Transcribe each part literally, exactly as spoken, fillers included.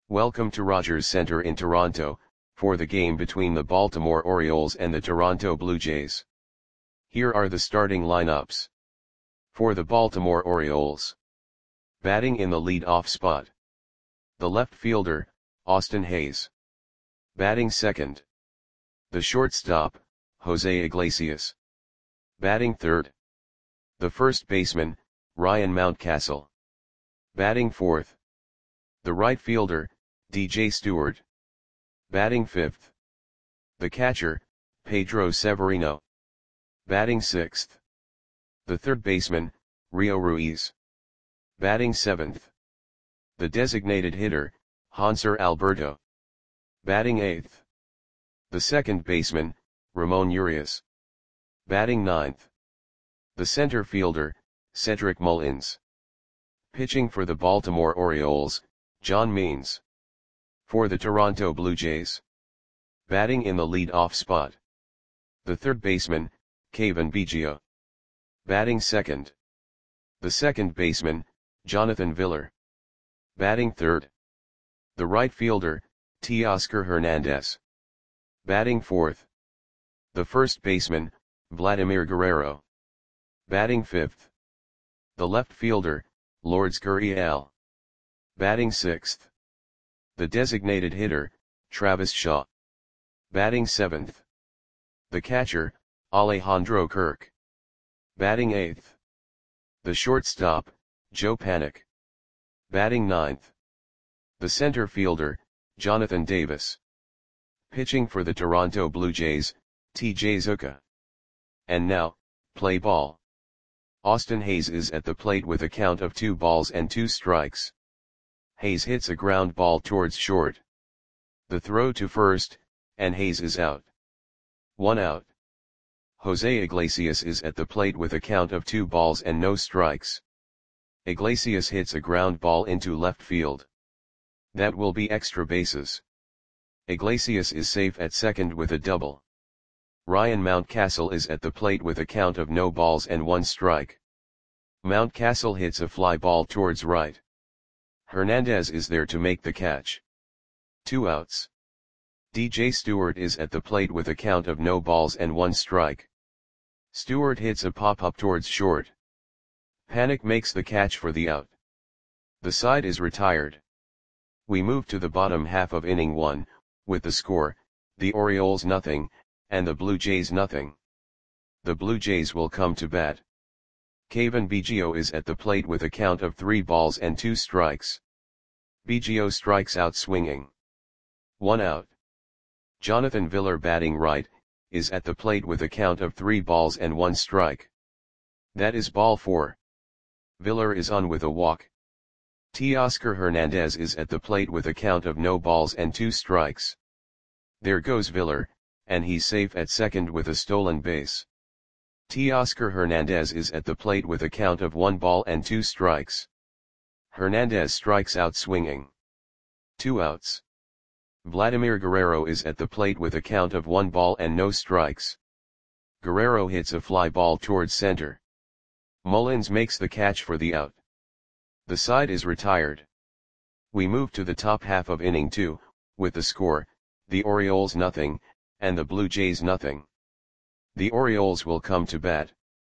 Welcome to Rogers Centre in Toronto, for the game between the Baltimore Orioles and the Toronto Blue Jays. Here are the starting lineups. For the Baltimore Orioles. Batting in the lead-off spot. The left fielder, Austin Hays. Batting second. The shortstop, Jose Iglesias. Batting third. The first baseman, Ryan Mountcastle. Batting fourth. The right fielder, D J Stewart. Batting fifth. The catcher, Pedro Severino. Batting sixth. The third baseman, Rio Ruiz. Batting seventh. The designated hitter, Hanser Alberto. Batting eighth. The second baseman, Ramon Urias. Batting ninth. The center fielder, Cedric Mullins. Pitching for the Baltimore Orioles, John Means. For the Toronto Blue Jays. Batting in the lead-off spot. The third baseman, Cavan Biggio. Batting second. The second baseman, Jonathan Villar. Batting third. The right fielder, Teoscar Hernandez. Batting fourth. The first baseman, Vladimir Guerrero. Batting fifth. The left fielder, Lourdes Gurriel. Batting sixth. The designated hitter, Travis Shaw. Batting seventh. The catcher, Alejandro Kirk. Batting eighth. The shortstop, Joe Panik. Batting ninth. The center fielder, Jonathan Davis. Pitching for the Toronto Blue Jays, T J Zucca. And now, play ball. Austin Hays is at the plate with a count of two balls and two strikes. Hays hits a ground ball towards short. The throw to first, and Hays is out. One out. Jose Iglesias is at the plate with a count of two balls and no strikes. Iglesias hits a ground ball into left field. That will be extra bases. Iglesias is safe at second with a double. Ryan Mountcastle is at the plate with a count of no balls and one strike. Mountcastle hits a fly ball towards right. Hernandez is there to make the catch. Two outs. D J Stewart is at the plate with a count of no balls and one strike. Stewart hits a pop-up towards short. Panik makes the catch for the out. The side is retired. We move to the bottom half of inning one, with the score, the Orioles nothing, and the Blue Jays nothing. The Blue Jays will come to bat. Cavan Biggio is at the plate with a count of three balls and two strikes. Biggio strikes out swinging. One out. Jonathan Villar, batting right, is at the plate with a count of three balls and one strike. That is ball four. Villar is on with a walk. Teoscar Hernandez is at the plate with a count of no balls and two strikes. There goes Villar, and he's safe at second with a stolen base. Teoscar Hernandez is at the plate with a count of one ball and two strikes. Hernandez strikes out swinging. Two outs. Vladimir Guerrero is at the plate with a count of one ball and no strikes. Guerrero hits a fly ball towards center. Mullins makes the catch for the out. The side is retired. We move to the top half of inning two, with the score, the Orioles nothing, and the Blue Jays nothing. The Orioles will come to bat.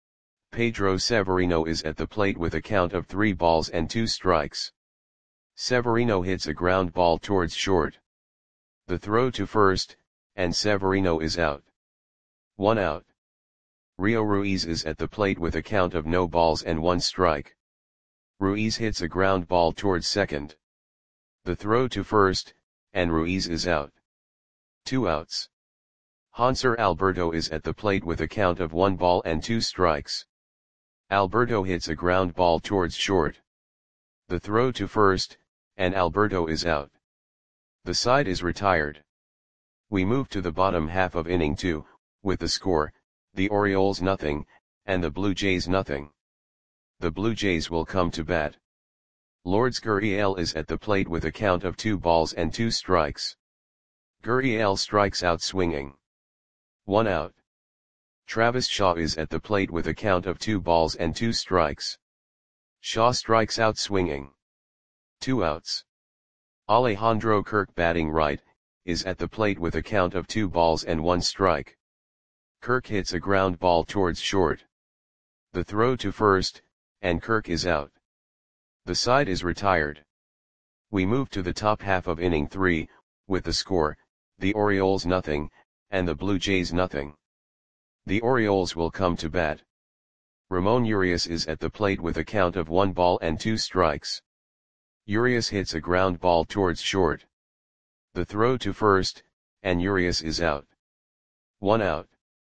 Pedro Severino is at the plate with a count of three balls and two strikes. Severino hits a ground ball towards short. The throw to first, and Severino is out. One out. Rio Ruiz is at the plate with a count of no balls and one strike. Ruiz hits a ground ball towards second. The throw to first, and Ruiz is out. Two outs. Hanser Alberto is at the plate with a count of one ball and two strikes. Alberto hits a ground ball towards short. The throw to first, and Alberto is out. The side is retired. We move to the bottom half of inning two, with the score, the Orioles nothing, and the Blue Jays nothing. The Blue Jays will come to bat. Lourdes Gurriel is at the plate with a count of two balls and two strikes. Gurriel strikes out swinging. One out. Travis Shaw is at the plate with a count of two balls and two strikes. Shaw strikes out swinging. Two outs. Alejandro Kirk batting right, is at the plate with a count of two balls and one strike. Kirk hits a ground ball towards short. The throw to first, and Kirk is out. The side is retired. We move to the top half of inning three, with the score, the Orioles nothing, and the Blue Jays nothing. The Orioles will come to bat. Ramon Urias is at the plate with a count of one ball and two strikes. Urias hits a ground ball towards short. The throw to first, and Urias is out. One out.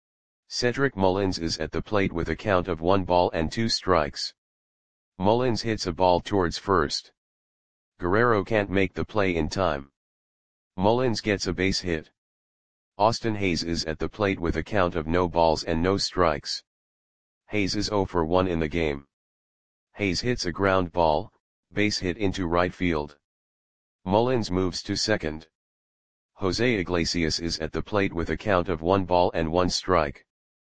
Cedric Mullins is at the plate with a count of one ball and two strikes. Mullins hits a ball towards first. Guerrero can't make the play in time. Mullins gets a base hit. Austin Hayes is at the plate with a count of no balls and no strikes. Hayes is oh for one in the game. Hayes hits a ground ball, base hit into right field. Mullins moves to second. Jose Iglesias is at the plate with a count of one ball and one strike.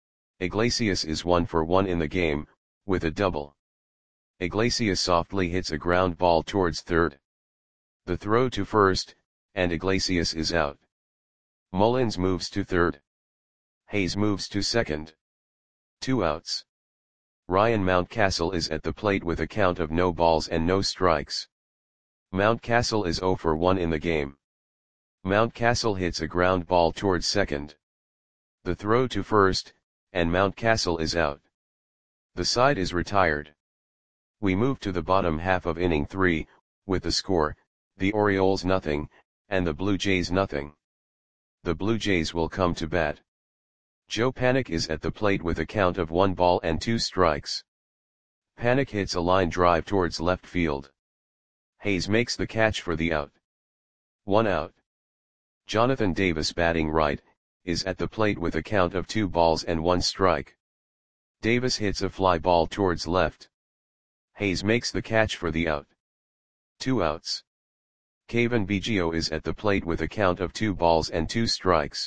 Iglesias is one for one in the game, with a double. Iglesias softly hits a ground ball towards third. The throw to first, and Iglesias is out. Mullins moves to third. Hayes moves to second. Two outs. Ryan Mountcastle is at the plate with a count of no balls and no strikes. Mountcastle is oh for one in the game. Mountcastle hits a ground ball towards second. The throw to first, and Mountcastle is out. The side is retired. We move to the bottom half of inning three, with the score, the Orioles nothing, and the Blue Jays nothing. The Blue Jays will come to bat. Joe Panik is at the plate with a count of one ball and two strikes. Panik hits a line drive towards left field. Hayes makes the catch for the out. One out. Jonathan Davis batting right, is at the plate with a count of two balls and one strike. Davis hits a fly ball towards left. Hayes makes the catch for the out. Two outs. Cavan Biggio is at the plate with a count of two balls and two strikes.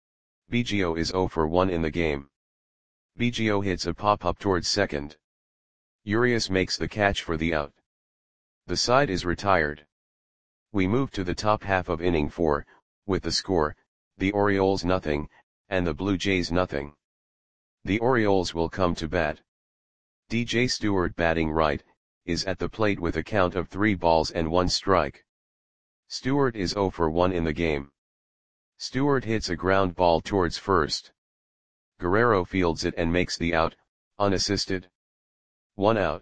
Biggio is oh for one in the game. Biggio hits a pop-up towards second. Urias makes the catch for the out. The side is retired. We move to the top half of inning four, with the score, the Orioles nothing, and the Blue Jays nothing. The Orioles will come to bat. D J Stewart batting right, is at the plate with a count of three balls and one strike. Stewart is oh for one in the game. Stewart hits a ground ball towards first. Guerrero fields it and makes the out, unassisted. One out.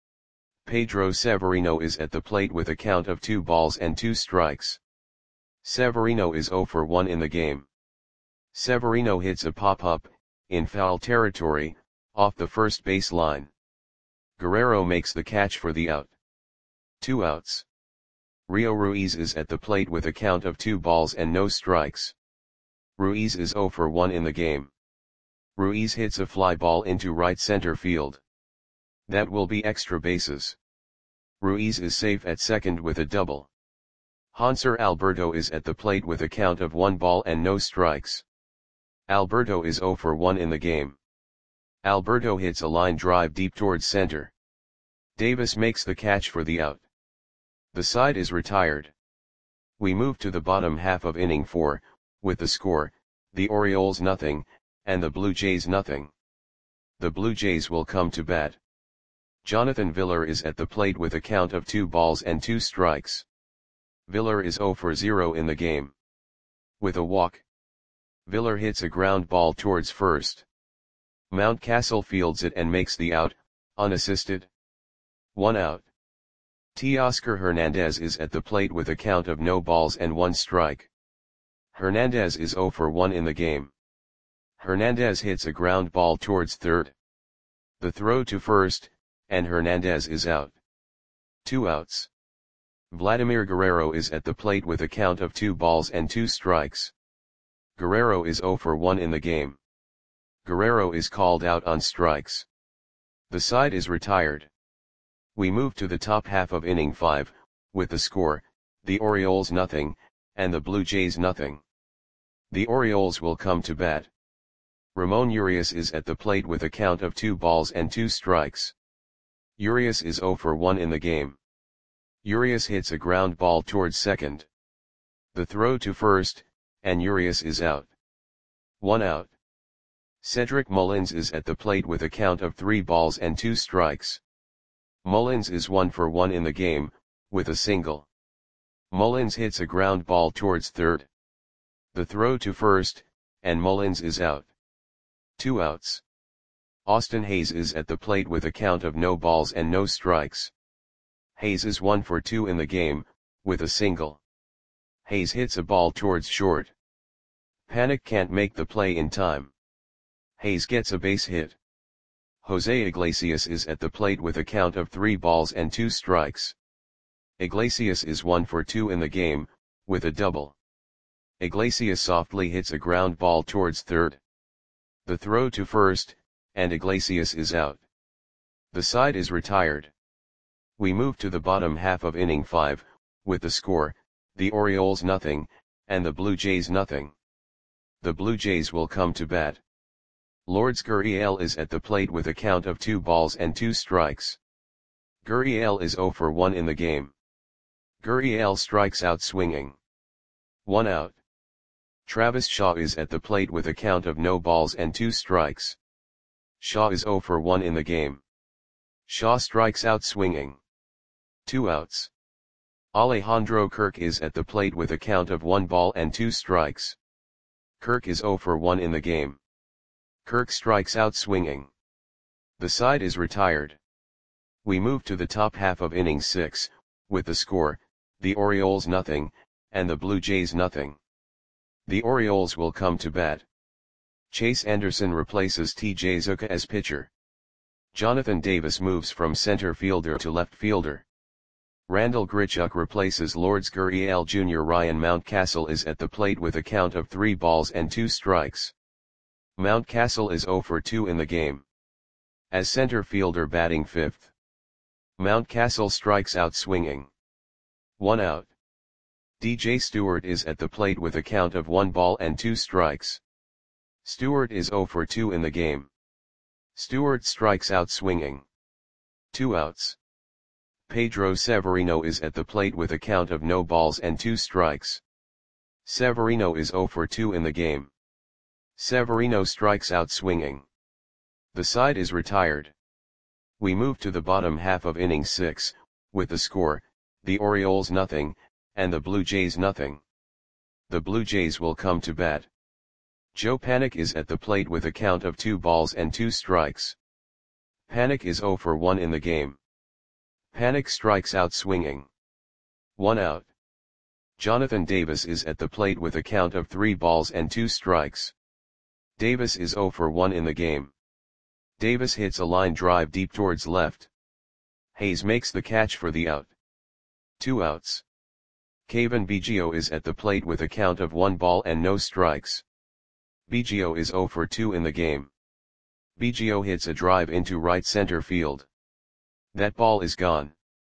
Pedro Severino is at the plate with a count of two balls and two strikes. Severino is oh for one in the game. Severino hits a pop-up, in foul territory, off the first base line. Guerrero makes the catch for the out. Two outs. Rio Ruiz is at the plate with a count of two balls and no strikes. Ruiz is oh for one in the game. Ruiz hits a fly ball into right center field. That will be extra bases. Ruiz is safe at second with a double. Hanser Alberto is at the plate with a count of one ball and no strikes. Alberto is oh for one in the game. Alberto hits a line drive deep towards center. Davis makes the catch for the out. The side is retired. We move to the bottom half of inning four, with the score, the Orioles nothing, and the Blue Jays nothing. The Blue Jays will come to bat. Jonathan Villar is at the plate with a count of two balls and two strikes. Villar is oh for zero in the game. With a walk. Villar hits a ground ball towards first. Mountcastle fields it and makes the out, unassisted. One out. Teoscar Hernandez is at the plate with a count of no balls and one strike. Hernandez is oh for one in the game. Hernandez hits a ground ball towards third. The throw to first, and Hernandez is out. Two outs. Vladimir Guerrero is at the plate with a count of two balls and two strikes. Guerrero is oh for one in the game. Guerrero is called out on strikes. The side is retired. We move to the top half of inning five, with the score, the Orioles nothing, and the Blue Jays nothing. The Orioles will come to bat. Ramon Urias is at the plate with a count of two balls and two strikes. Urias is oh for one in the game. Urias hits a ground ball towards second. The throw to first, and Urias is out. One out. Cedric Mullins is at the plate with a count of three balls and two strikes. Mullins is one for one in the game, with a single. Mullins hits a ground ball towards third. The throw to first, and Mullins is out. Two outs. Austin Hayes is at the plate with a count of no balls and no strikes. Hayes is one for two in the game, with a single. Hayes hits a ball towards short. Panik can't make the play in time. Hayes gets a base hit. Jose Iglesias is at the plate with a count of three balls and two strikes. Iglesias is one for two in the game, with a double. Iglesias softly hits a ground ball towards third. The throw to first, and Iglesias is out. The side is retired. We move to the bottom half of inning five, with the score, the Orioles nothing, and the Blue Jays nothing. The Blue Jays will come to bat. Lourdes Gurriel is at the plate with a count of two balls and two strikes. Gurriel is zero for one in the game. Gurriel strikes out swinging. One out. Travis Shaw is at the plate with a count of no balls and two strikes. Shaw is zero for one in the game. Shaw strikes out swinging. Two outs. Alejandro Kirk is at the plate with a count of one ball and two strikes. Kirk is zero for one in the game. Kirk strikes out swinging. The side is retired. We move to the top half of inning six, with the score, the Orioles nothing, and the Blue Jays nothing. The Orioles will come to bat. Chase Anderson replaces T J Zucker as pitcher. Jonathan Davis moves from center fielder to left fielder. Randall Grichuk replaces Lourdes Gurriel Junior Ryan Mountcastle is at the plate with a count of three balls and two strikes. Mountcastle is zero for two in the game. As center fielder batting fifth. Mountcastle strikes out swinging. One out. D J Stewart is at the plate with a count of one ball and two strikes. Stewart is zero for two in the game. Stewart strikes out swinging. Two outs. Pedro Severino is at the plate with a count of no balls and two strikes. Severino is zero for two in the game. Severino strikes out swinging. The side is retired. We move to the bottom half of inning six, with the score, the Orioles nothing, and the Blue Jays nothing. The Blue Jays will come to bat. Joe Panik is at the plate with a count of two balls and two strikes. Panik is zero for one in the game. Panik strikes out swinging. One out. Jonathan Davis is at the plate with a count of three balls and two strikes. Davis is zero for one in the game. Davis hits a line drive deep towards left. Hayes makes the catch for the out. Two outs. Cavan Biggio is at the plate with a count of one ball and no strikes. Biggio is zero for two in the game. Biggio hits a drive into right center field. That ball is gone.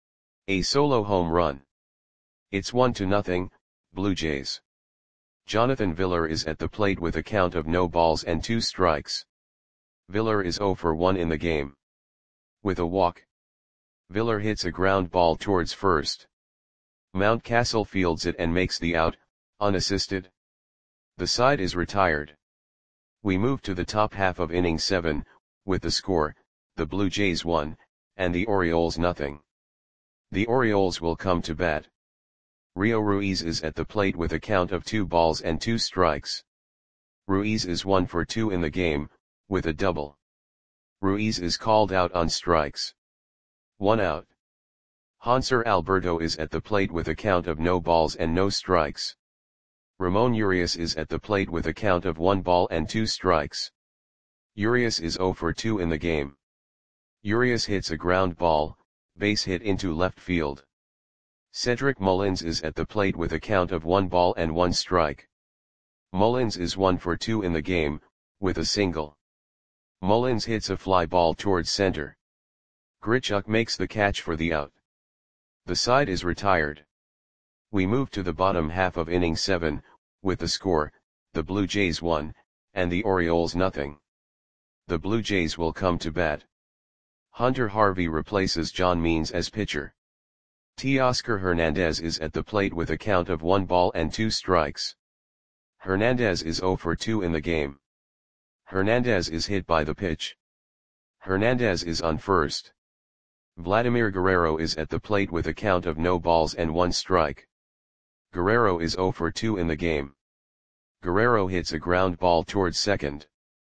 A solo home run. It's one to nothing, Blue Jays. Jonathan Villar is at the plate with a count of no balls and two strikes. Villar is zero for one in the game. With a walk. Villar hits a ground ball towards first. Mountcastle fields it and makes the out, unassisted. The side is retired. We move to the top half of inning seven, with the score, the Blue Jays one, and the Orioles nothing. The Orioles will come to bat. Rio Ruiz is at the plate with a count of two balls and two strikes. Ruiz is one for two in the game, with a double. Ruiz is called out on strikes. One out. Hanser Alberto is at the plate with a count of no balls and no strikes. Ramon Urias is at the plate with a count of one ball and two strikes. Urias is zero for two in the game. Urias hits a ground ball, base hit into left field. Cedric Mullins is at the plate with a count of one ball and one strike. Mullins is one for two in the game, with a single. Mullins hits a fly ball towards center. Grichuk makes the catch for the out. The side is retired. We move to the bottom half of inning seven, with the score, the Blue Jays one, and the Orioles nothing. The Blue Jays will come to bat. Hunter Harvey replaces John Means as pitcher. Teoscar Hernandez is at the plate with a count of one ball and two strikes. Hernandez is zero for two in the game. Hernandez is hit by the pitch. Hernandez is on first. Vladimir Guerrero is at the plate with a count of no balls and one strike. Guerrero is zero for two in the game. Guerrero hits a ground ball towards second.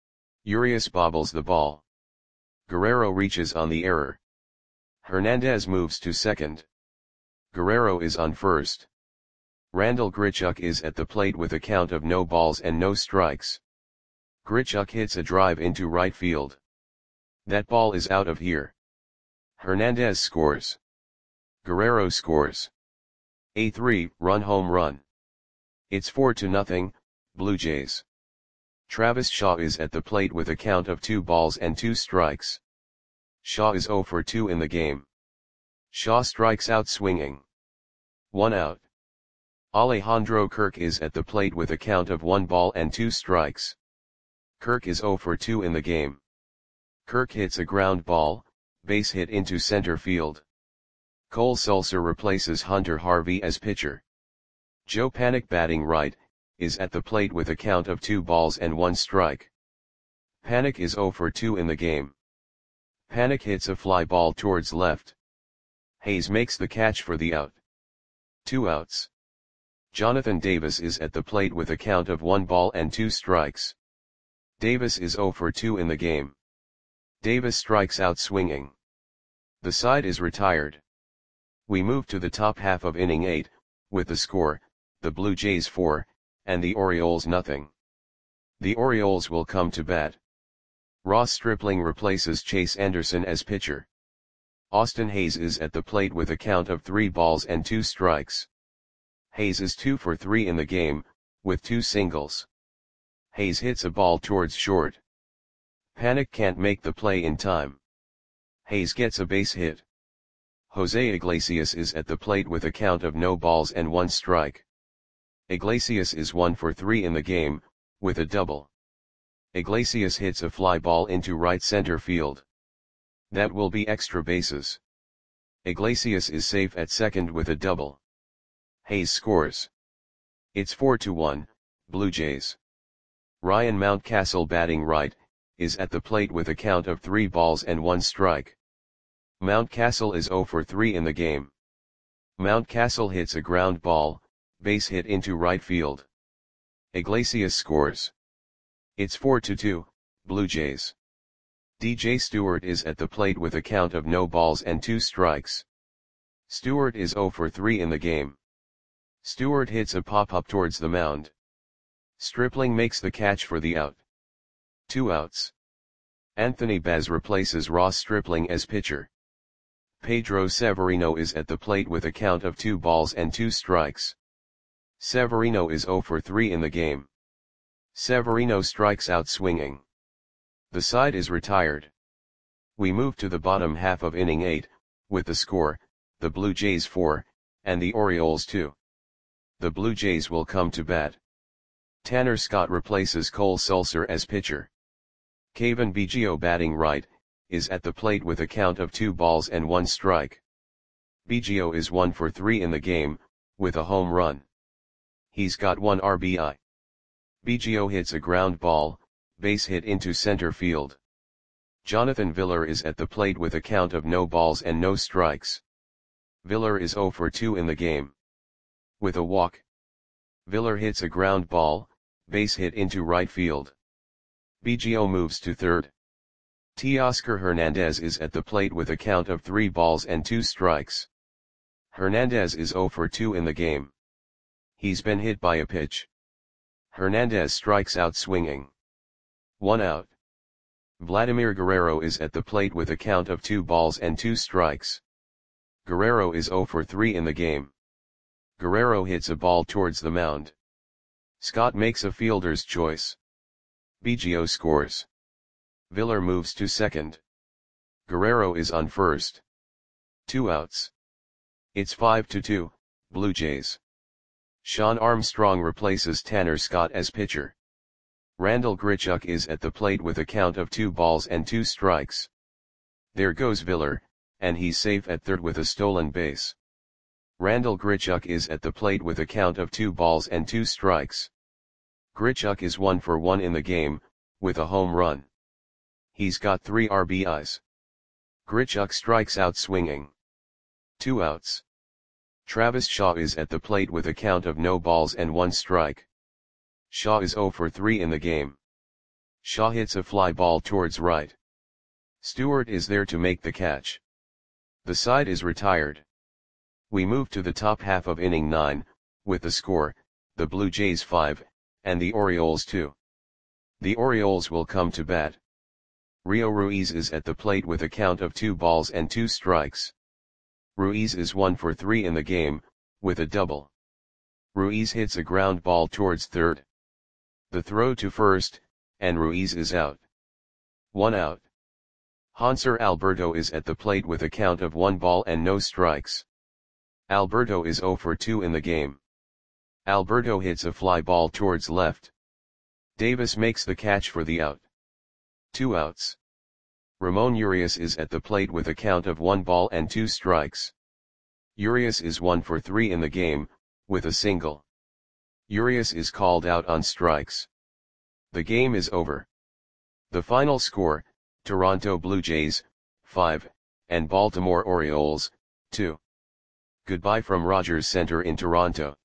Urias bobbles the ball. Guerrero reaches on the error. Hernandez moves to second. Guerrero is on first. Randall Grichuk is at the plate with a count of no balls and no strikes. Grichuk hits a drive into right field. That ball is out of here. Hernandez scores. Guerrero scores. A three-run home run. It's four to nothing, Blue Jays. Travis Shaw is at the plate with a count of two balls and two strikes. Shaw is zero for two in the game. Shaw strikes out swinging. One out. Alejandro Kirk is at the plate with a count of one ball and two strikes. Kirk is zero for two in the game. Kirk hits a ground ball, base hit into center field. Cole Sulser replaces Hunter Harvey as pitcher. Joe Panik batting right, is at the plate with a count of two balls and one strike. Panik is zero for two in the game. Panik hits a fly ball towards left. Hayes makes the catch for the out. Two outs. Jonathan Davis is at the plate with a count of one ball and two strikes. Davis is zero for two in the game. Davis strikes out swinging. The side is retired. We move to the top half of inning eight, with the score, the Blue Jays four, and the Orioles nothing. The Orioles will come to bat. Ross Stripling replaces Chase Anderson as pitcher. Austin Hayes is at the plate with a count of three balls and two strikes. Hayes is two for three in the game, with two singles. Hayes hits a ball towards short. Panik can't make the play in time. Hayes gets a base hit. Jose Iglesias is at the plate with a count of no balls and one strike. Iglesias is one for three in the game, with a double. Iglesias hits a fly ball into right center field. That will be extra bases. Iglesias is safe at second with a double. Hayes scores. It's four to one, Blue Jays. Ryan Mountcastle batting right, is at the plate with a count of three balls and one strike. Mountcastle is zero for three in the game. Mountcastle hits a ground ball, base hit into right field. Iglesias scores. It's four to two, Blue Jays. D J Stewart is at the plate with a count of no balls and two strikes. Stewart is zero for three in the game. Stewart hits a pop-up towards the mound. Stripling makes the catch for the out. Two outs. Anthony Baz replaces Ross Stripling as pitcher. Pedro Severino is at the plate with a count of two balls and two strikes. Severino is zero for three in the game. Severino strikes out swinging. The side is retired. We move to the bottom half of inning eight, with the score, the Blue Jays four, and the Orioles two. The Blue Jays will come to bat. Tanner Scott replaces Cole Sulser as pitcher. Cavan Biggio batting right, is at the plate with a count of two balls and one strike. Biggio is one for three in the game, with a home run. He's got one R B I. Biggio hits a ground ball, base hit into center field. Jonathan Villar is at the plate with a count of no balls and no strikes. Villar is zero for two in the game. With a walk. Villar hits a ground ball, base hit into right field. Biggio moves to third. Teoscar Hernandez is at the plate with a count of three balls and two strikes. Hernandez is zero for two in the game. He's been hit by a pitch. Hernandez strikes out swinging. One out. Vladimir Guerrero is at the plate with a count of two balls and two strikes. Guerrero is zero for three in the game. Guerrero hits a ball towards the mound. Scott makes a fielder's choice. Biggio scores. Villar moves to second. Guerrero is on first. Two outs. It's five to two, Blue Jays. Sean Armstrong replaces Tanner Scott as pitcher. Randall Grichuk is at the plate with a count of two balls and two strikes. There goes Villar, and he's safe at third with a stolen base. Randal Grichuk is at the plate with a count of two balls and two strikes. Grichuk is one for one in the game, with a home run. He's got three R B Is. Grichuk strikes out swinging. Two outs. Travis Shaw is at the plate with a count of no balls and one strike. Shaw is zero for three in the game. Shaw hits a fly ball towards right. Stewart is there to make the catch. The side is retired. We move to the top half of inning nine, with the score, the Blue Jays five, and the Orioles two. The Orioles will come to bat. Rio Ruiz is at the plate with a count of two balls and two strikes. Ruiz is one for three in the game, with a double. Ruiz hits a ground ball towards third. The throw to first, and Ruiz is out. One out. Hanser Alberto is at the plate with a count of one ball and no strikes. Alberto is zero for two in the game. Alberto hits a fly ball towards left. Davis makes the catch for the out. Two outs. Ramon Urias is at the plate with a count of one ball and two strikes. Urias is one for three in the game, with a single. Urias is called out on strikes. The game is over. The final score, Toronto Blue Jays, five, and Baltimore Orioles, two. Goodbye from Rogers Center in Toronto.